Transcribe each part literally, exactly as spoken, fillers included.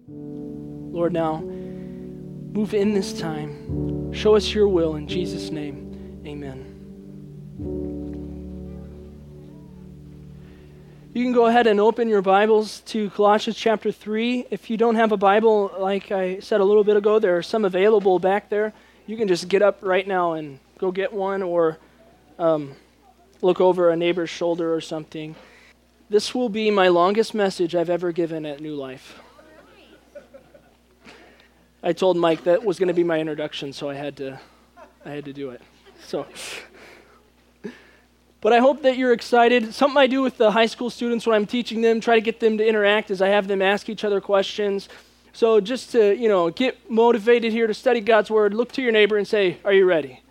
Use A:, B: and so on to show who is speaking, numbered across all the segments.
A: Lord, now move in this time. Show us your will in Jesus' name. Amen. You can go ahead and open your Bibles to Colossians chapter three. If you don't have a Bible, like I said a little bit ago, there are some available back there. You can just get up right now and go get one, or um, look over a neighbor's shoulder or something. This will be my longest message I've ever given at New Life. I told Mike that was going to be my introduction, so I had to, I had to do it. So, but I hope that you're excited. Something I do with the high school students when I'm teaching them, try to get them to interact, is I have them ask each other questions. So just to, you know, get motivated here to study God's Word, look to your neighbor and say, "Are you ready?"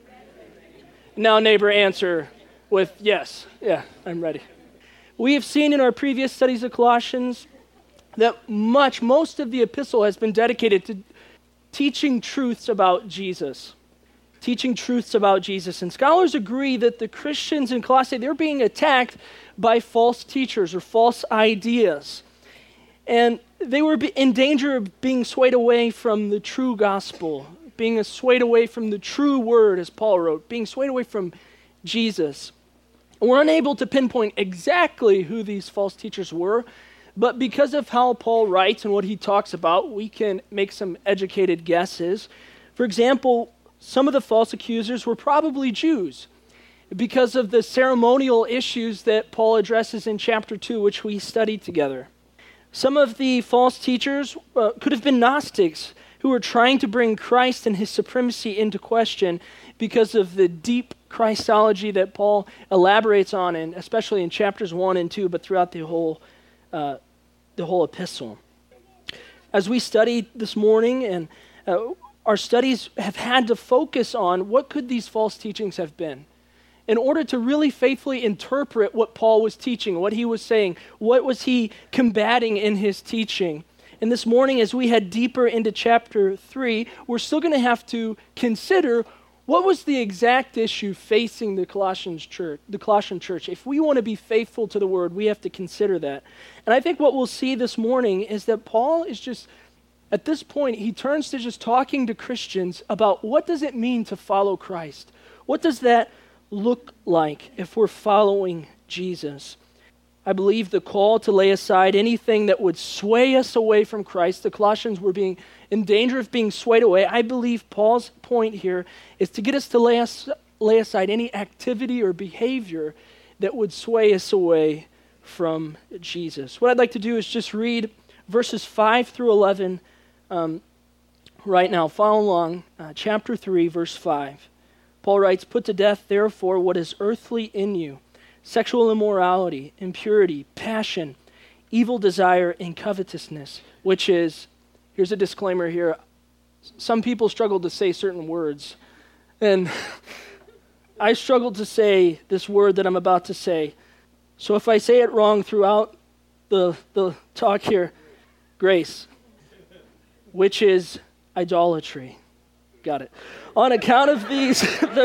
A: Now, neighbor, answer with yes. Yeah, I'm ready. We have seen in our previous studies of Colossians that much, most of the epistle has been dedicated to teaching truths about Jesus. Teaching truths about Jesus. And scholars agree that the Christians in Colossae, they're being attacked by false teachers or false ideas. And they were in danger of being swayed away from the true gospel, being swayed away from the true word, as Paul wrote, being swayed away from Jesus. And we're unable to pinpoint exactly who these false teachers were, but because of how Paul writes and what he talks about, we can make some educated guesses. For example, some of the false accusers were probably Jews because of the ceremonial issues that Paul addresses in chapter two, which we studied together. Some of the false teachers uh, could have been Gnostics who were trying to bring Christ and his supremacy into question because of the deep Christology that Paul elaborates on, and especially in chapters one and two, but throughout the whole uh, the whole epistle. As we studied this morning, and uh, our studies have had to focus on what could these false teachings have been, in order to really faithfully interpret what Paul was teaching, what he was saying, what was he combating in his teaching. And this morning, as we head deeper into chapter three, we're still going to have to consider what was the exact issue facing the Colossians church, the Colossian church. If we want to be faithful to the word, we have to consider that. And I think what we'll see this morning is that Paul is just, at this point, he turns to just talking to Christians about what does it mean to follow Christ? What does that look like if we're following Jesus? I believe the call to lay aside anything that would sway us away from Christ, the Colossians were being in danger of being swayed away. I believe Paul's point here is to get us to lay, us, lay aside any activity or behavior that would sway us away from Jesus. What I'd like to do is just read verses five through eleven um, right now. Follow along, uh, chapter three, verse five. Paul writes, "Put to death, therefore, what is earthly in you, sexual immorality, impurity, passion, evil desire, and covetousness," which is, here's a disclaimer here, some people struggle to say certain words, and I struggled to say this word that I'm about to say. So if I say it wrong throughout the, the talk here, grace, which is idolatry. Got it. On account of these,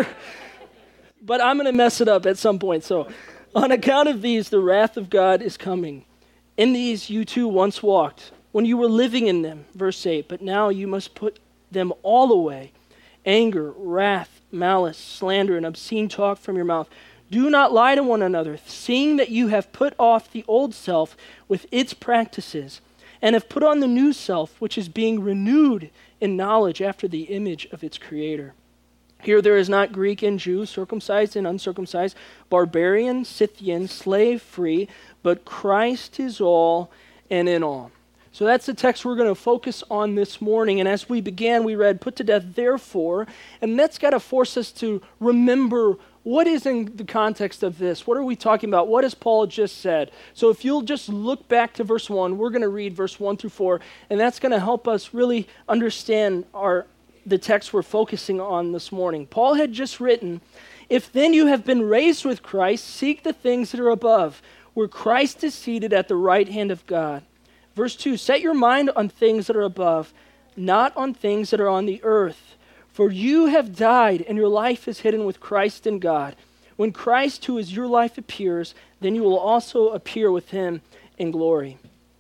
A: but I'm going to mess it up at some point. So, on account of these, the wrath of God is coming. In these you too once walked, when you were living in them, verse eight, but now you must put them all away. Anger, wrath, malice, slander, and obscene talk from your mouth. Do not lie to one another, seeing that you have put off the old self with its practices, and have put on the new self, which is being renewed in knowledge after the image of its creator. Here there is not Greek and Jew, circumcised and uncircumcised, barbarian, Scythian, slave free, but Christ is all and in all. So that's the text we're going to focus on this morning. And as we began, we read, "Put to death, therefore," and that's got to force us to remember what is in the context of this. What are we talking about? What has Paul just said? So if you'll just look back to verse one, we're going to read verse one through four, and that's going to help us really understand our the text we're focusing on this morning. Paul had just written, "If then you have been raised with Christ, seek the things that are above, where Christ is seated at the right hand of God." Verse two, "Set your mind on things that are above, not on things that are on the earth. For you have died, and your life is hidden with Christ in God. When Christ, who is your life, appears, then you will also appear with him in glory."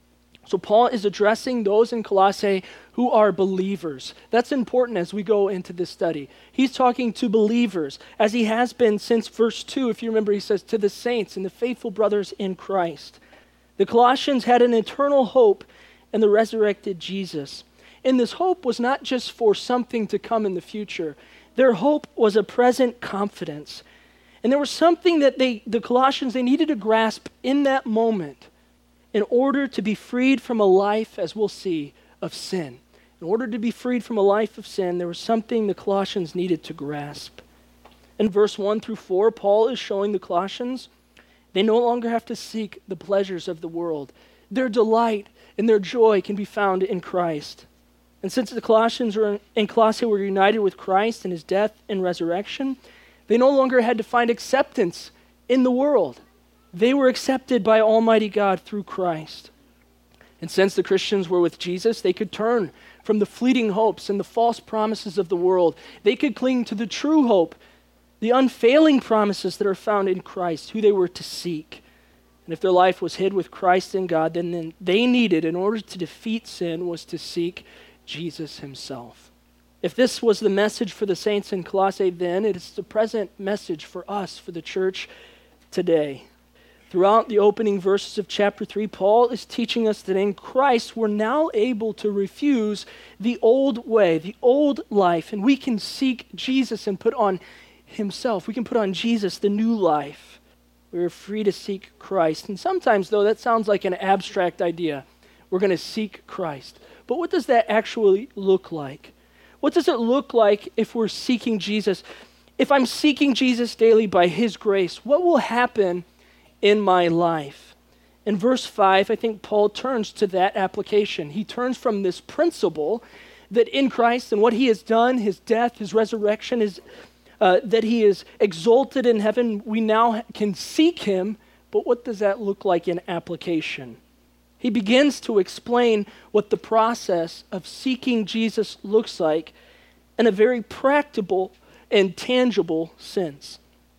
A: So Paul is addressing those in Colossae who are believers. That's important as we go into this study. He's talking to believers, as he has been since verse two. If you remember, he says, to the saints and the faithful brothers in Christ. The Colossians had an eternal hope in the resurrected Jesus. And this hope was not just for something to come in the future. Their hope was a present confidence. And there was something that they, the Colossians, they needed to grasp in that moment in order to be freed from a life, as we'll see, of sin. In order to be freed from a life of sin, there was something the Colossians needed to grasp. In verse one through four, Paul is showing the Colossians they no longer have to seek the pleasures of the world. Their delight and their joy can be found in Christ. And since the Colossians were in Colossae were united with Christ in his death and resurrection, they no longer had to find acceptance in the world. They were accepted by Almighty God through Christ. And since the Christians were with Jesus, they could turn from the fleeting hopes and the false promises of the world. They could cling to the true hope, the unfailing promises that are found in Christ, who they were to seek. And if their life was hid with Christ in God, then, then they needed, in order to defeat sin, was to seek Jesus himself. If this was the message for the saints in Colossae then, it is the present message for us, for the church today. Throughout the opening verses of chapter three, Paul is teaching us that in Christ we're now able to refuse the old way, the old life, and we can seek Jesus and put on himself. We can put on Jesus, the new life. We're free to seek Christ. And sometimes, though, that sounds like an abstract idea. We're going to seek Christ. But what does that actually look like? What does it look like if we're seeking Jesus? If I'm seeking Jesus daily by his grace, what will happen in my life? In verse five, I think Paul turns to that application. He turns from this principle that in Christ and what he has done, his death, his resurrection, his, uh, that he is exalted in heaven, we now can seek him, but what does that look like in application? He begins to explain what the process of seeking Jesus looks like in a very practical and tangible sense.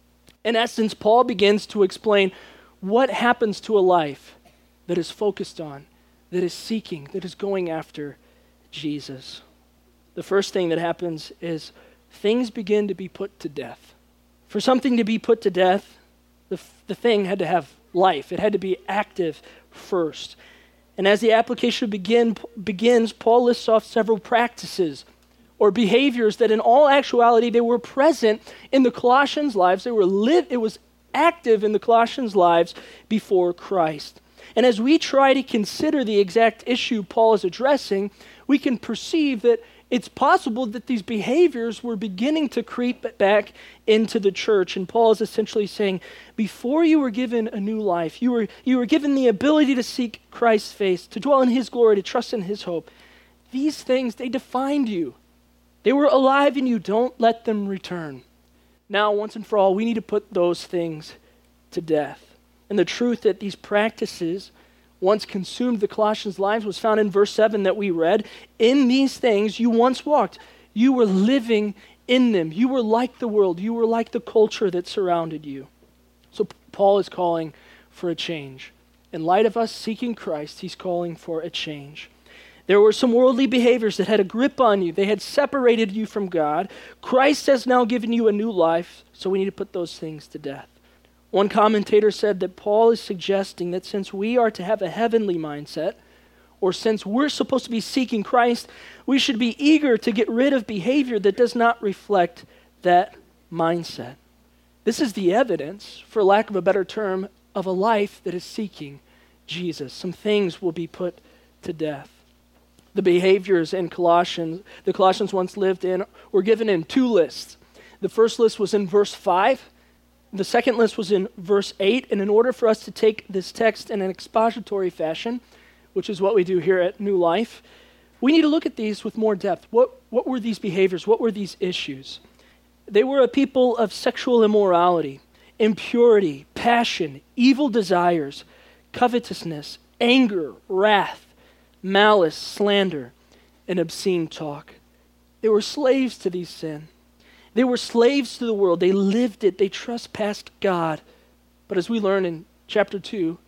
A: In essence, Paul begins to explain what happens to a life that is focused on, that is seeking, that is going after Jesus. The first thing that happens is things begin to be put to death. For something to be put to death, the, the thing had to have life. It had to be active first. And as the application begin, begins, Paul lists off several practices or behaviors that in all actuality they were present in the Colossians' lives. They were live, it was active in the Colossians' lives before Christ. And as we try to consider the exact issue Paul is addressing, we can perceive that it's possible that these behaviors were beginning to creep back into the church. And Paul is essentially saying, before you were given a new life, you were, you were given the ability to seek Christ's face, to dwell in his glory, to trust in his hope. These things, they defined you. They were alive in you. Don't let them return. Now, once and for all, we need to put those things to death. And the truth that these practices once consumed the Colossians' lives was found in verse seven that we read. In these things you once walked. You were living in them. You were like the world. You were like the culture that surrounded you. So Paul is calling for a change. In light of us seeking Christ, he's calling for a change. There were some worldly behaviors that had a grip on you. They had separated you from God. Christ has now given you a new life, so we need to put those things to death. One commentator said that Paul is suggesting that since we are to have a heavenly mindset, or since we're supposed to be seeking Christ, we should be eager to get rid of behavior that does not reflect that mindset. This is the evidence, for lack of a better term, of a life that is seeking Jesus. Some things will be put to death. The behaviors in Colossians, the Colossians once lived in, were given in two lists. The first list was in verse five. The second list was in verse eight, and in order for us to take this text in an expository fashion, which is what we do here at New Life, we need to look at these with more depth. What, what were these behaviors? What were these issues? They were a people of sexual immorality, impurity, passion, evil desires, covetousness, anger, wrath, malice, slander, and obscene talk. They were slaves to these sins. They were slaves to the world. They lived it. They trespassed God. But as we learn in chapter two,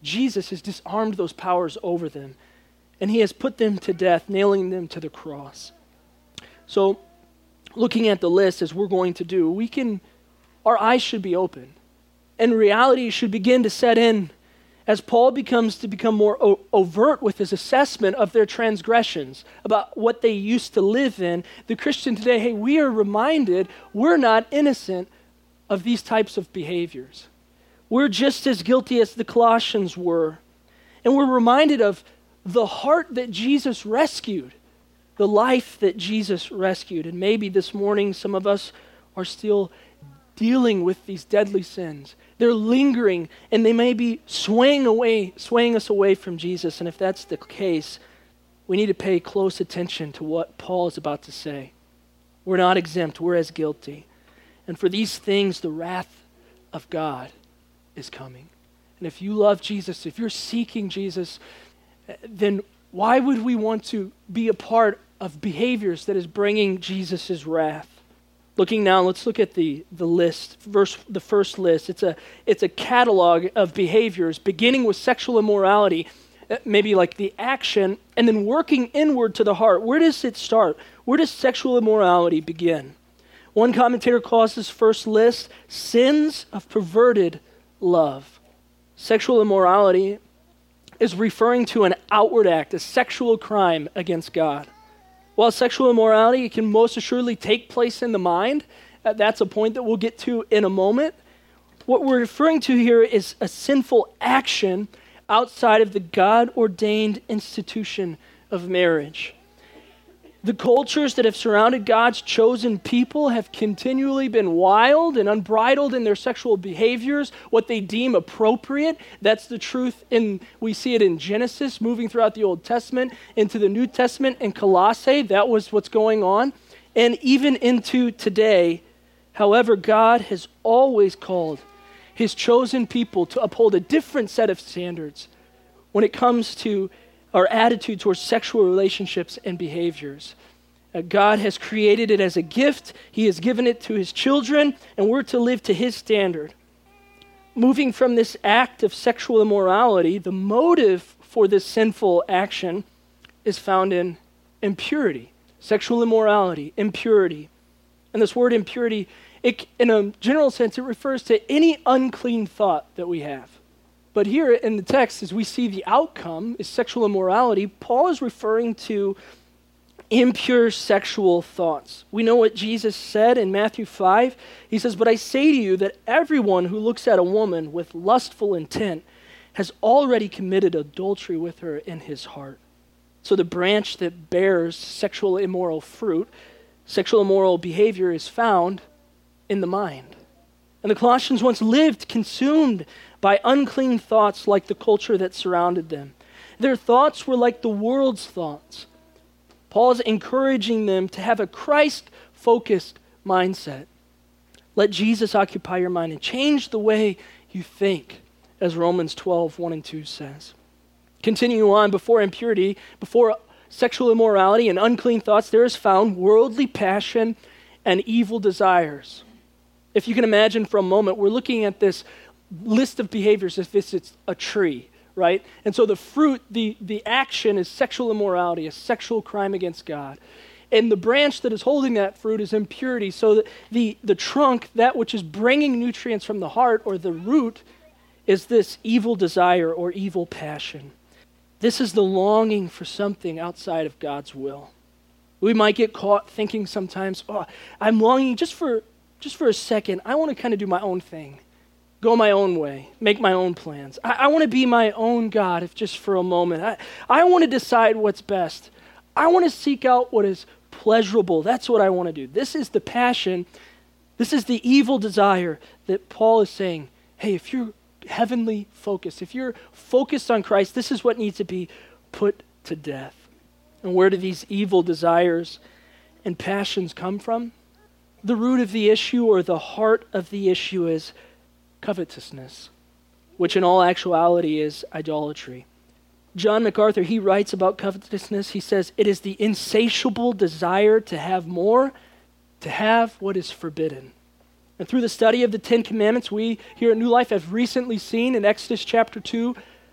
A: Jesus has disarmed those powers over them, and he has put them to death, nailing them to the cross. So, looking at the list as we're going to do, we can, our eyes should be open, and reality should begin to set in as Paul becomes to become more o- overt with his assessment of their transgressions, about what they used to live in. The Christian today, hey, we are reminded we're not innocent of these types of behaviors. We're just as guilty as the Colossians were. And we're reminded of the heart that Jesus rescued, the life that Jesus rescued. And maybe this morning some of us are still dealing with these deadly sins. They're lingering, and they may be swaying away, swaying us away from Jesus. And if that's the case, we need to pay close attention to what Paul is about to say. We're not exempt, we're as guilty. And for these things, the wrath of God is coming. And if you love Jesus, if you're seeking Jesus, then why would we want to be a part of behaviors that is bringing Jesus' wrath? Looking now, let's look at the, the list, verse, the first list. It's a, it's a catalog of behaviors, beginning with sexual immorality, maybe like the action, and then working inward to the heart. Where does it start? Where does sexual immorality begin? One commentator calls this first list sins of perverted love. Sexual immorality is referring to an outward act, a sexual crime against God. While sexual immorality can most assuredly take place in the mind, uh, that's a point that we'll get to in a moment. What we're referring to here is a sinful action outside of the God-ordained institution of marriage. The cultures that have surrounded God's chosen people have continually been wild and unbridled in their sexual behaviors, what they deem appropriate. That's the truth, and we see it in Genesis, moving throughout the Old Testament into the New Testament. In Colossae, that was what's going on. And even into today, however, God has always called his chosen people to uphold a different set of standards when it comes to our attitude towards sexual relationships and behaviors. Uh, God has created it as a gift. He has given it to his children, and we're to live to his standard. Moving from this act of sexual immorality, the motive for this sinful action is found in impurity, sexual immorality, impurity. And this word impurity, it, in a general sense, it refers to any unclean thought that we have. But here in the text, as we see the outcome is sexual immorality, Paul is referring to impure sexual thoughts. We know what Jesus said in Matthew five. He says, "But I say to you that everyone who looks at a woman with lustful intent has already committed adultery with her in his heart." So the branch that bears sexual immoral fruit, sexual immoral behavior, is found in the mind. And the Colossians once lived consumed by unclean thoughts like the culture that surrounded them. Their thoughts were like the world's thoughts. Paul is encouraging them to have a Christ-focused mindset. Let Jesus occupy your mind and change the way you think, as Romans twelve, one and two says. Continue on, before impurity, before sexual immorality and unclean thoughts, there is found worldly passion and evil desires. If you can imagine for a moment, we're looking at this list of behaviors as if it's a tree, right? And so the fruit, the, the action is sexual immorality, a sexual crime against God. And the branch that is holding that fruit is impurity. So the, the, the trunk, that which is bringing nutrients from the heart, or the root, is this evil desire or evil passion. This is the longing for something outside of God's will. We might get caught thinking sometimes, oh, I'm longing just for just for a second. I want to kind of do my own thing. Go my own way, make my own plans. I, I want to be my own God if just for a moment. I, I want to decide what's best. I want to seek out what is pleasurable. That's what I want to do. This is the passion. This is the evil desire that Paul is saying, hey, if you're heavenly focused, if you're focused on Christ, this is what needs to be put to death. And where do these evil desires and passions come from? The root of the issue, or the heart of the issue, is covetousness, which in all actuality is idolatry. John MacArthur, he writes about covetousness. He says, it is the insatiable desire to have more, to have what is forbidden. And through the study of the Ten Commandments, we here at New Life have recently seen in Exodus chapter two,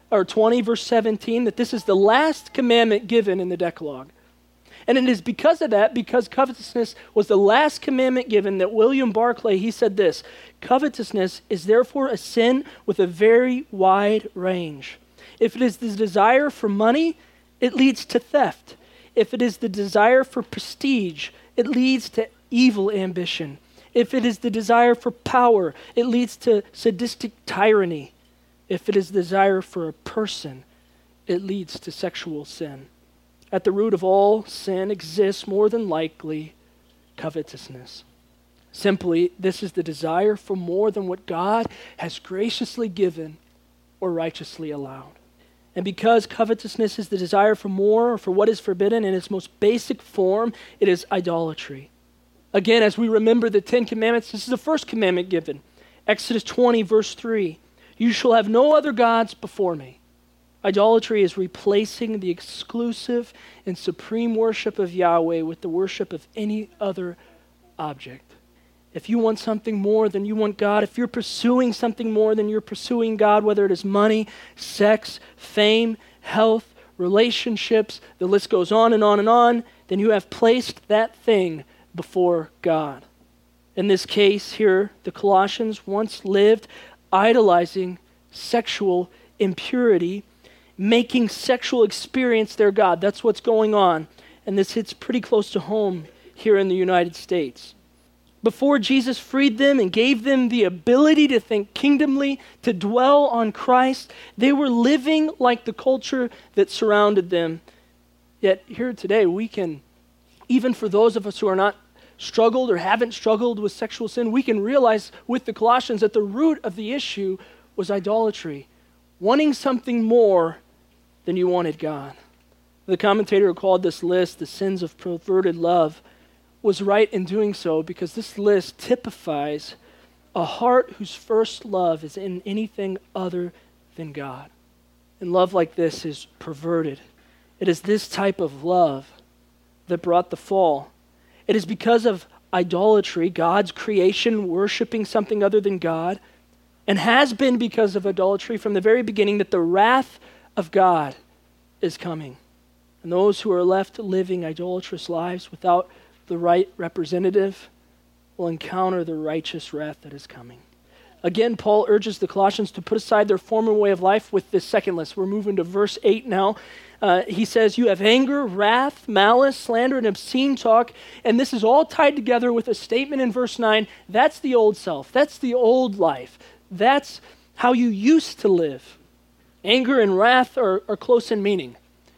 A: or twenty, verse seventeen, that this is the last commandment given in the Decalogue. And it is because of that, because covetousness was the last commandment given, that William Barclay, he said this: covetousness is therefore a sin with a very wide range. If it is the desire for money, it leads to theft. If it is the desire for prestige, it leads to evil ambition. If it is the desire for power, it leads to sadistic tyranny. If it is the desire for a person, it leads to sexual sin. At the root of all sin exists, more than likely, covetousness. Simply, this is the desire for more than what God has graciously given or righteously allowed. And because covetousness is the desire for more or for what is forbidden in its most basic form, it is idolatry. Again, as we remember the Ten Commandments, this is the first commandment given. Exodus twenty, verse three. You shall have no other gods before me. Idolatry is replacing the exclusive and supreme worship of Yahweh with the worship of any other object. If you want something more than you want God, if you're pursuing something more than you're pursuing God, whether it is money, sex, fame, health, relationships, the list goes on and on and on, then you have placed that thing before God. In this case here, the Colossians once lived idolizing sexual impurity, making sexual experience their God. That's what's going on. And this hits pretty close to home here in the United States. Before Jesus freed them and gave them the ability to think kingdomly, to dwell on Christ, they were living like the culture that surrounded them. Yet here today, we can, even for those of us who are not struggled or haven't struggled with sexual sin, we can realize with the Colossians that the root of the issue was idolatry, wanting something more than you wanted God. The commentator who called this list the sins of perverted love was right in doing so, because this list typifies a heart whose first love is in anything other than God. And love like this is perverted. It is this type of love that brought the fall. It is because of idolatry, God's creation worshiping something other than God, and has been because of idolatry from the very beginning, that the wrath of God is coming. And those who are left living idolatrous lives without the right representative will encounter the righteous wrath that is coming. Again, Paul urges the Colossians to put aside their former way of life with this second list. We're moving to verse eight now. Uh, he says, you have anger, wrath, malice, slander, and obscene talk. And this is all tied together with a statement in verse nine. That's the old self. That's the old life. That's how you used to live. Anger and wrath are, are close in meaning.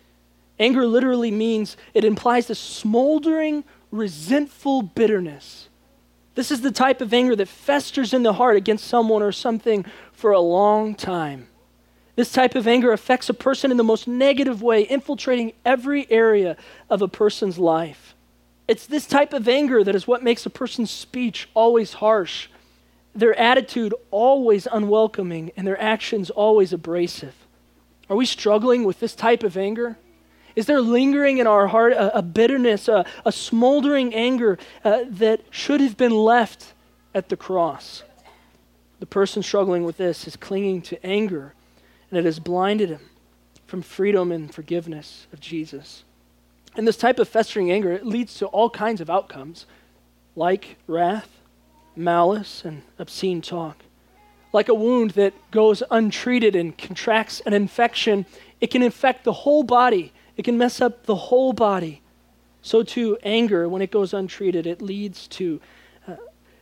A: Anger literally means, it implies a smoldering, resentful bitterness. This is the type of anger that festers in the heart against someone or something for a long time. This type of anger affects a person in the most negative way, infiltrating every area of a person's life. It's this type of anger that is what makes a person's speech always harsh, their attitude always unwelcoming, and their actions always abrasive. Are we struggling with this type of anger? Is there lingering in our heart a, a bitterness, a, a smoldering anger uh, that should have been left at the cross? The person struggling with this is clinging to anger, and it has blinded him from freedom and forgiveness of Jesus. And this type of festering anger, it leads to all kinds of outcomes, like wrath, malice, and obscene talk. Like a wound that goes untreated and contracts an infection, it can infect the whole body. It can mess up the whole body. So too, anger, when it goes untreated, it leads to uh,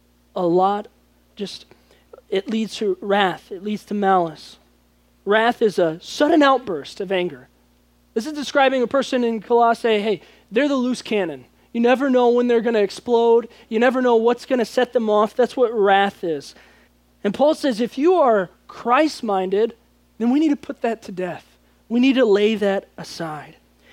A: a lot, just, it leads to wrath. It leads to malice. Wrath is a sudden outburst of anger. This is describing a person in Colossae, hey, they're the loose cannon. You never know when they're going to explode. You never know what's going to set them off. That's what wrath is. And Paul says, if you are Christ-minded, then we need to put that to death. We need to lay that aside.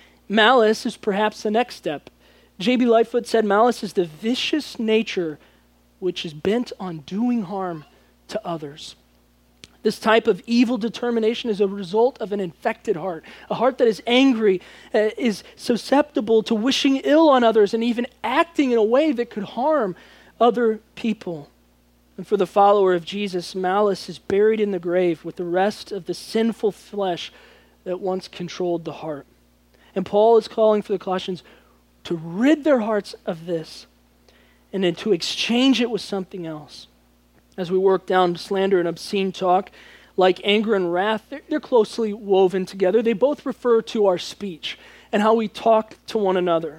A: Malice is perhaps the next step. J B Lightfoot said, malice is the vicious nature which is bent on doing harm to others. This type of evil determination is a result of an infected heart, a heart that is angry, uh, is susceptible to wishing ill on others and even acting in a way that could harm other people. And for the follower of Jesus, malice is buried in the grave with the rest of the sinful flesh that once controlled the heart. And Paul is calling for the Colossians to rid their hearts of this and then to exchange it with something else. As we work down slander and obscene talk, like anger and wrath, they're, they're closely woven together. They both refer to our speech and how we talk to one another.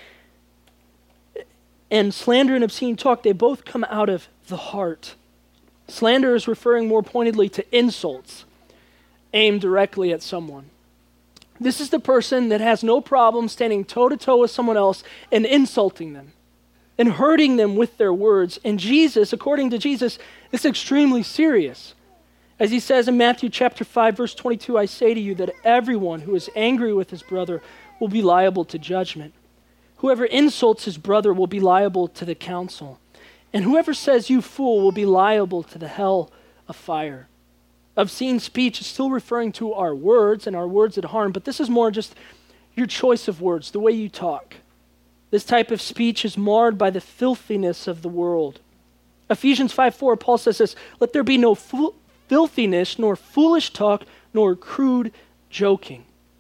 A: And slander and obscene talk, they both come out of the heart. Slander is referring more pointedly to insults aimed directly at someone. This is the person that has no problem standing toe-to-toe with someone else and insulting them and hurting them with their words. And Jesus, according to Jesus, is extremely serious. As he says in Matthew chapter five, verse twenty-two, I say to you that everyone who is angry with his brother will be liable to judgment. Whoever insults his brother will be liable to the council. And whoever says you fool will be liable to the hell of fire. Obscene speech is still referring to our words and our words that harm, but this is more just your choice of words, the way you talk. This type of speech is marred by the filthiness of the world. Ephesians five four, Paul says this, let there be no fo- filthiness, nor foolish talk, nor crude joking.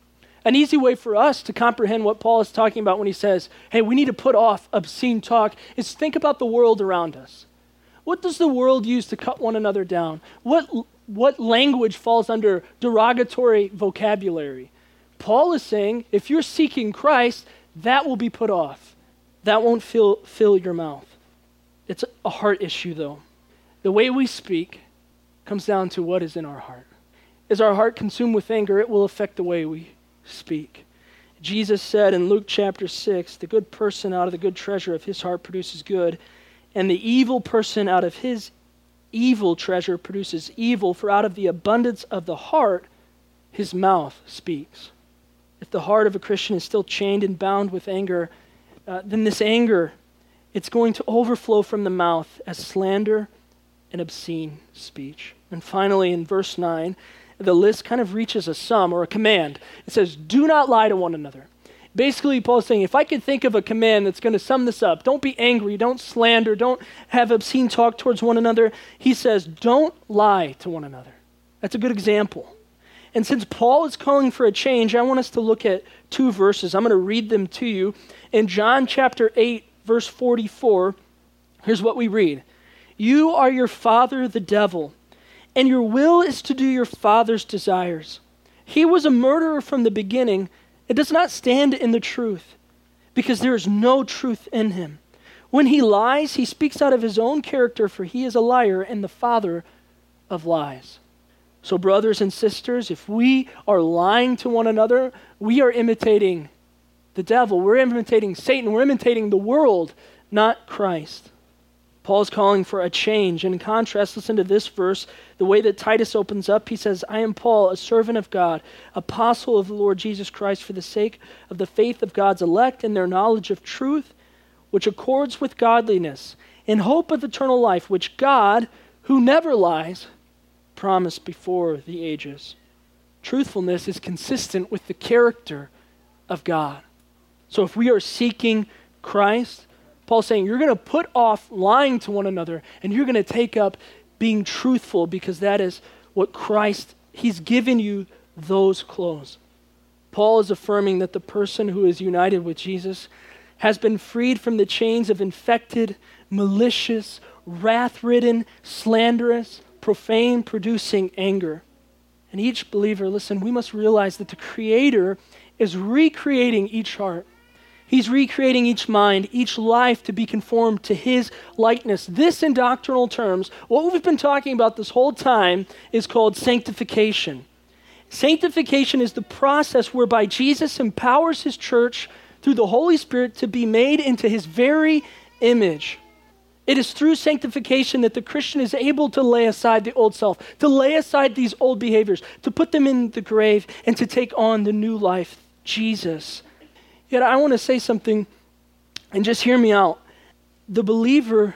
A: An easy way for us to comprehend what Paul is talking about when he says, hey, we need to put off obscene talk, is think about the world around us. What does the world use to cut one another down? What, what language falls under derogatory vocabulary? Paul is saying, if you're seeking Christ, that will be put off. That won't fill, fill your mouth. It's a heart issue, though. The way we speak comes down to what is in our heart. Is our heart consumed with anger? It will affect the way we speak. Jesus said in Luke chapter six, the good person out of the good treasure of his heart produces good, and the evil person out of his evil treasure produces evil, for out of the abundance of the heart, his mouth speaks. If the heart of a Christian is still chained and bound with anger, uh, then this anger, it's going to overflow from the mouth as slander and obscene speech. And finally, in verse nine, the list kind of reaches a sum or a command. It says, do not lie to one another. Basically, Paul's saying, if I could think of a command that's going to sum this up, don't be angry, don't slander, don't have obscene talk towards one another. He says, don't lie to one another. That's a good example. And since Paul is calling for a change, I want us to look at two verses. I'm going to read them to you. In John chapter eight, verse forty-four, here's what we read. You are your father, the devil, and your will is to do your father's desires. He was a murderer from the beginning. It does not stand in the truth, because there is no truth in him. When he lies, he speaks out of his own character, for he is a liar and the father of lies. So brothers and sisters, if we are lying to one another, we are imitating the devil. We're imitating Satan. We're imitating the world, not Christ. Paul's calling for a change. And in contrast, listen to this verse. The way that Titus opens up, he says, I am Paul, a servant of God, apostle of the Lord Jesus Christ, for the sake of the faith of God's elect and their knowledge of truth, which accords with godliness, in hope of eternal life, which God, who never lies, promised before the ages. Truthfulness is consistent with the character of God. So if we are seeking Christ, Paul's saying you're going to put off lying to one another and you're going to take up being truthful, because that is what Christ, he's given you those clothes. Paul is affirming that the person who is united with Jesus has been freed from the chains of infected, malicious, wrath-ridden, slanderous, profane, producing anger. And each believer, listen, we must realize that the Creator is recreating each heart. He's recreating each mind, each life to be conformed to his likeness. This, in doctrinal terms, what we've been talking about this whole time is called sanctification. Sanctification is the process whereby Jesus empowers his church through the Holy Spirit to be made into his very image. It is through sanctification that the Christian is able to lay aside the old self, to lay aside these old behaviors, to put them in the grave, and to take on the new life, Jesus. Yet I want to say something, and just hear me out. The believer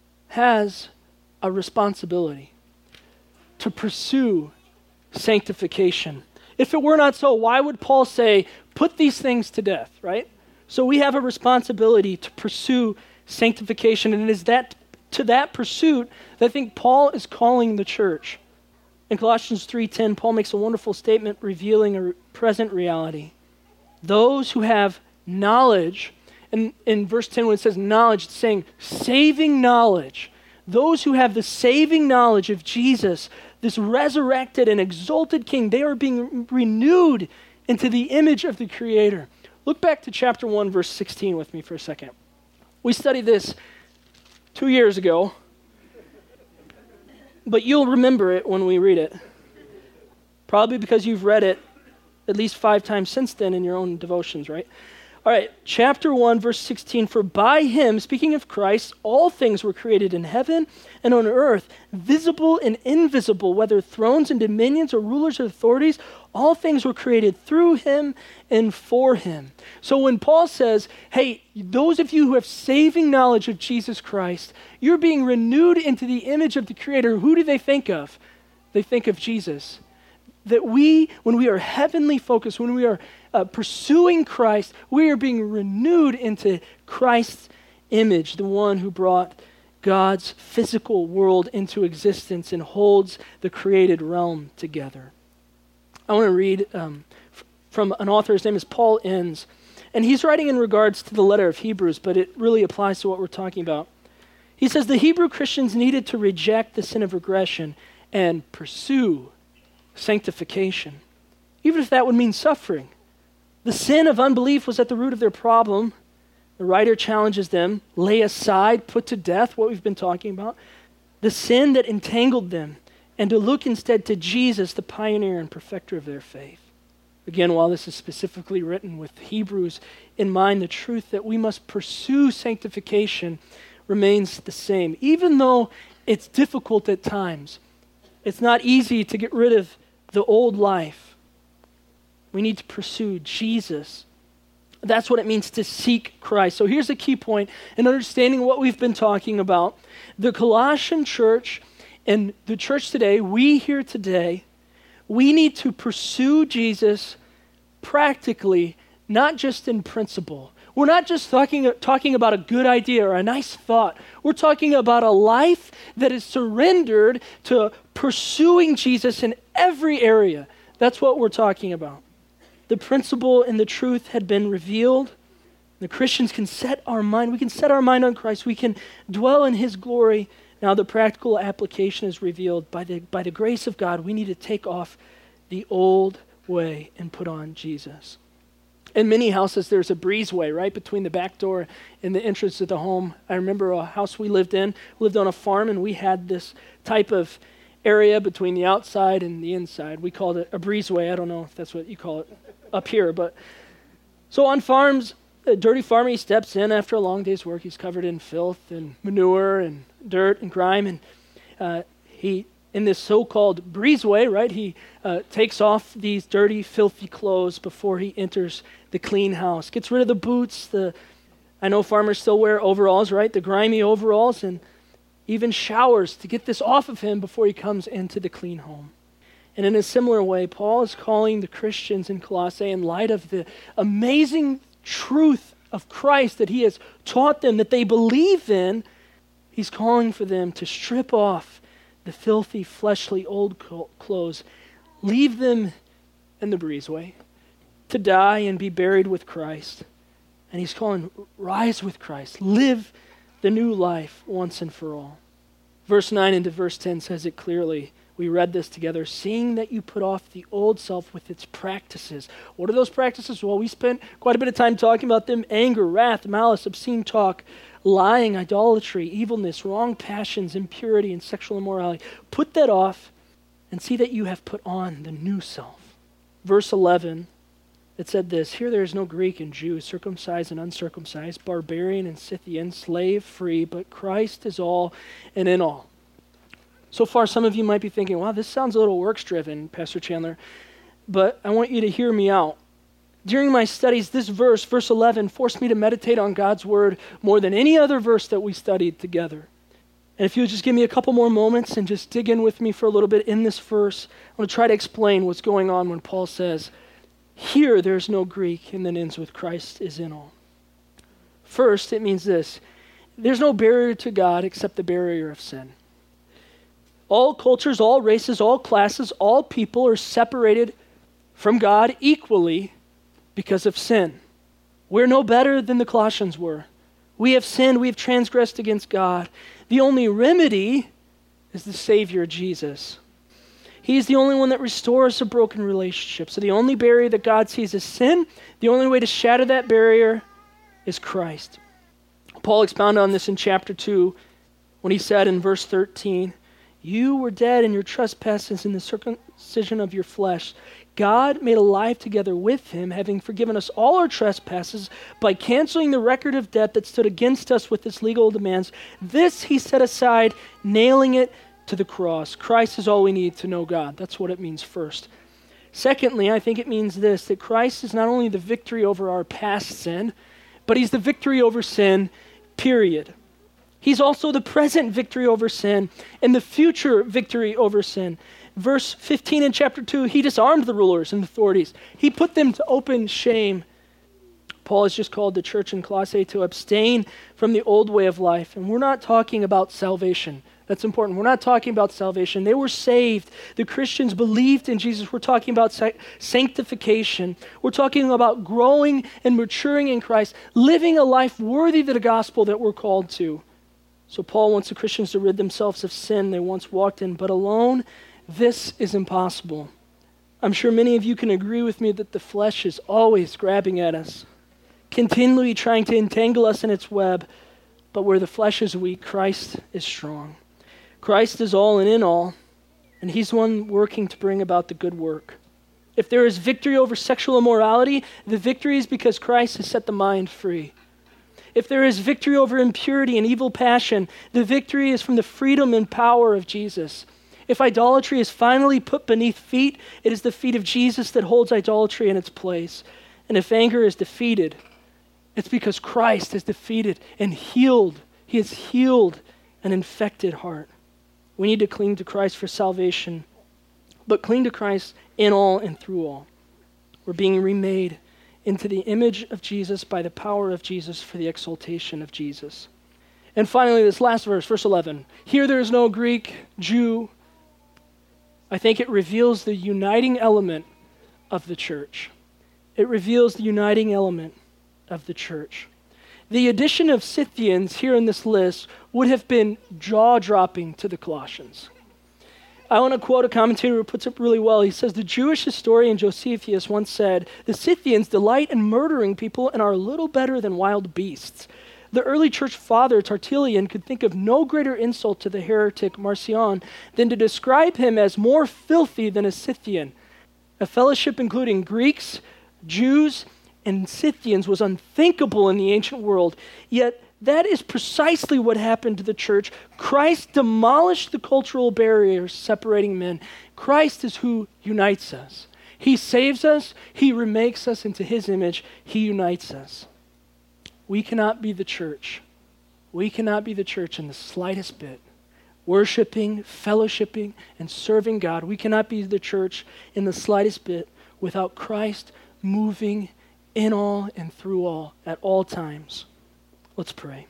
A: has a responsibility to pursue sanctification. If it were not so, why would Paul say, put these things to death, right? So we have a responsibility to pursue sanctification, and it is that to that pursuit that I think Paul is calling the church. In Colossians three ten, Paul makes a wonderful statement revealing a present reality. Those who have knowledge, and in verse ten when it says knowledge, it's saying saving knowledge. Those who have the saving knowledge of Jesus, this resurrected and exalted King, they are being renewed into the image of the Creator. Look back to chapter one, verse sixteen with me for a second. We studied this two years ago, but you'll remember it when we read it. Probably because you've read it at least five times since then in your own devotions, right? All right, chapter one, verse sixteen, for by him, speaking of Christ, all things were created in heaven and on earth, visible and invisible, whether thrones and dominions or rulers or authorities, all things were created through him and for him. So when Paul says, hey, those of you who have saving knowledge of Jesus Christ, you're being renewed into the image of the Creator, who do they think of? They think of Jesus. That we, when we are heavenly focused, when we are uh, pursuing Christ, we are being renewed into Christ's image, the one who brought God's physical world into existence and holds the created realm together. I want to read um, f- from an author, his name is Paul Enns, and he's writing in regards to the letter of Hebrews, but it really applies to what we're talking about. He says, the Hebrew Christians needed to reject the sin of regression and pursue sanctification, even if that would mean suffering. The sin of unbelief was at the root of their problem. The writer challenges them, lay aside, put to death what we've been talking about, the sin that entangled them, and to look instead to Jesus, the pioneer and perfecter of their faith. Again, while this is specifically written with Hebrews in mind, the truth that we must pursue sanctification remains the same. Even though it's difficult at times, it's not easy to get rid of the old life. We need to pursue Jesus. That's what it means to seek Christ. So here's a key point in understanding what we've been talking about. The Colossian church and the church today, we here today, we need to pursue Jesus practically, not just in principle. We're not just talking, talking about a good idea or a nice thought. We're talking about a life that is surrendered to pursuing Jesus in every area. That's what we're talking about. The principle and the truth had been revealed. The Christians can set our mind, we can set our mind on Christ. We can dwell in his glory. Now the practical application is revealed. By the, by the grace of God, we need to take off the old way and put on Jesus. In many houses, there's a breezeway, right, between the back door and the entrance to the home. I remember a house we lived in, we lived on a farm, and we had this type of area between the outside and the inside. We called it a breezeway. I don't know if that's what you call it up here. But so on farms, a dirty farmer, he steps in after a long day's work. He's covered in filth and manure and dirt and grime. And uh, he, in this so-called breezeway, right, he uh, takes off these dirty, filthy clothes before he enters the clean house. Gets rid of the boots. The I know farmers still wear overalls, right? The grimy overalls, and even showers to get this off of him before he comes into the clean home. And in a similar way, Paul is calling the Christians in Colossae, in light of the amazing truth of Christ that he has taught them, that they believe in, he's calling for them to strip off the filthy, fleshly old clothes, leave them in the breezeway, to die and be buried with Christ. And he's calling, rise with Christ, live the new life once and for all. Verse nine into verse ten says it clearly. We read this together. Seeing that you put off the old self with its practices. What are those practices? Well, we spent quite a bit of time talking about them. Anger, wrath, malice, obscene talk, lying, idolatry, evilness, wrong passions, impurity, and sexual immorality. Put that off and see that you have put on the new self. Verse eleven, it said this, here there is no Greek and Jew, circumcised and uncircumcised, barbarian and Scythian, slave, free, but Christ is all and in all. So far, some of you might be thinking, wow, this sounds a little works-driven, Pastor Chandler, but I want you to hear me out. During my studies, this verse, verse eleven, forced me to meditate on God's word more than any other verse that we studied together. And if you'll just give me a couple more moments and just dig in with me for a little bit in this verse, I want to try to explain what's going on when Paul says, here there's no Greek, and then ends with Christ is in all. First, it means this. There's no barrier to God except the barrier of sin. All cultures, all races, all classes, all people are separated from God equally because of sin. We're no better than the Colossians were. We have sinned, we have transgressed against God. The only remedy is the Savior, Jesus. He's the only one that restores a broken relationship. So the only barrier that God sees is sin. The only way to shatter that barrier is Christ. Paul expounded on this in chapter two when he said in verse thirteen, you were dead in your trespasses in the circumcision of your flesh. God made alive together with him, having forgiven us all our trespasses by canceling the record of debt that stood against us with its legal demands. This he set aside, nailing it to the cross. Christ is all we need to know God. That's what it means first. Secondly, I think it means this, that Christ is not only the victory over our past sin, but he's the victory over sin, period. He's also the present victory over sin and the future victory over sin. Verse fifteen in chapter two, he disarmed the rulers and authorities. He put them to open shame. Paul has just called the church in Colossae to abstain from the old way of life. And we're not talking about salvation. That's important. We're not talking about salvation. They were saved. The Christians believed in Jesus. We're talking about sa- sanctification. We're talking about growing and maturing in Christ, living a life worthy of the gospel that we're called to. So Paul wants the Christians to rid themselves of sin they once walked in, but alone, this is impossible. I'm sure many of you can agree with me that the flesh is always grabbing at us, continually trying to entangle us in its web, but where the flesh is weak, Christ is strong. Christ is all and in all, and he's the one working to bring about the good work. If there is victory over sexual immorality, the victory is because Christ has set the mind free. If there is victory over impurity and evil passion, the victory is from the freedom and power of Jesus. If idolatry is finally put beneath feet, it is the feet of Jesus that holds idolatry in its place. And if anger is defeated, it's because Christ has defeated and healed. He has healed an infected heart. We need to cling to Christ for salvation, but cling to Christ in all and through all. We're being remade into the image of Jesus by the power of Jesus for the exaltation of Jesus. And finally, this last verse, verse eleven. Here there is no Greek, Jew. I think it reveals the uniting element of the church. It reveals the uniting element of the church. The addition of Scythians here in this list would have been jaw-dropping to the Colossians. I want to quote a commentator who puts it really well. He says, the Jewish historian Josephus once said, the Scythians delight in murdering people and are little better than wild beasts. The early church father Tertullian could think of no greater insult to the heretic Marcion than to describe him as more filthy than a Scythian. A fellowship including Greeks, Jews, and Scythians was unthinkable in the ancient world, yet that is precisely what happened to the church. Christ demolished the cultural barriers separating men. Christ is who unites us. He saves us. He remakes us into his image. He unites us. We cannot be the church. We cannot be the church in the slightest bit. Worshiping, fellowshipping, and serving God. We cannot be the church in the slightest bit without Christ moving in all and through all at all times. Let's pray.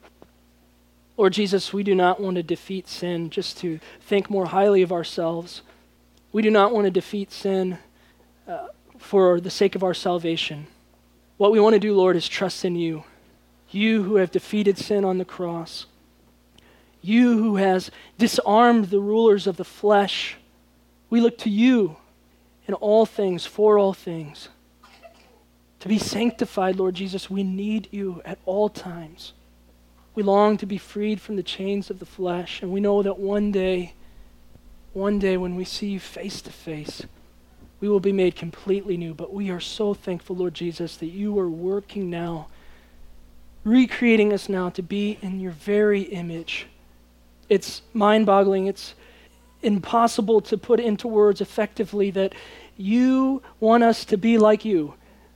A: Lord Jesus, we do not want to defeat sin just to think more highly of ourselves. We do not want to defeat sin uh, for the sake of our salvation. What we want to do, Lord, is trust in you. You who have defeated sin on the cross. You who has disarmed the rulers of the flesh. We look to you in all things, for all things. To be sanctified, Lord Jesus, we need you at all times. We long to be freed from the chains of the flesh, and we know that one day, one day when we see you face to face, we will be made completely new. But we are so thankful, Lord Jesus, that you are working now, recreating us now to be in your very image. It's mind-boggling. It's impossible to put into words effectively that you want us to be like you.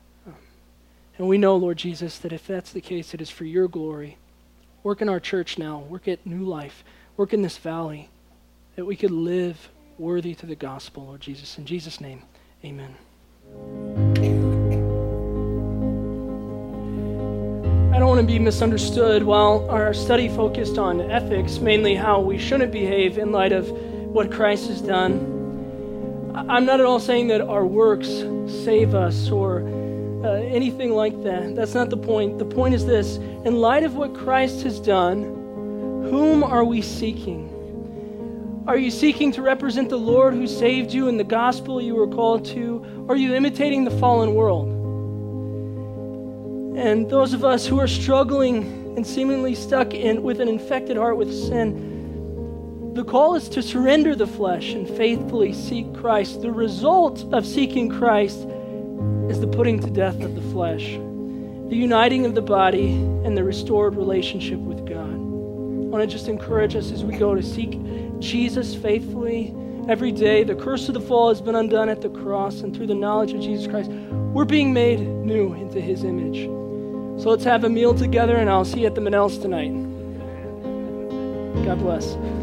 A: And we know, Lord Jesus, that if that's the case, it is for your glory. Work in our church now. Work at New Life. Work in this valley, that we could live worthy to the gospel, Lord Jesus. In Jesus' name, amen. I don't want to be misunderstood. While our study focused on ethics, mainly how we shouldn't behave in light of what Christ has done, I'm not at all saying that our works save us or uh, anything like that. That's not the point. The point is this: in light of what Christ has done, whom are we seeking? Are you seeking to represent the Lord who saved you in the gospel you were called to? Or are you imitating the fallen world? And those of us who are struggling and seemingly stuck in with an infected heart with sin, the call is to surrender the flesh and faithfully seek Christ. The result of seeking Christ is the putting to death of the flesh, the uniting of the body, and the restored relationship with God. I want to just encourage us as we go to seek Jesus faithfully every day. The curse of the fall has been undone at the cross, and through the knowledge of Jesus Christ, we're being made new into his image. So let's have a meal together, and I'll see you at the Manels tonight. God bless.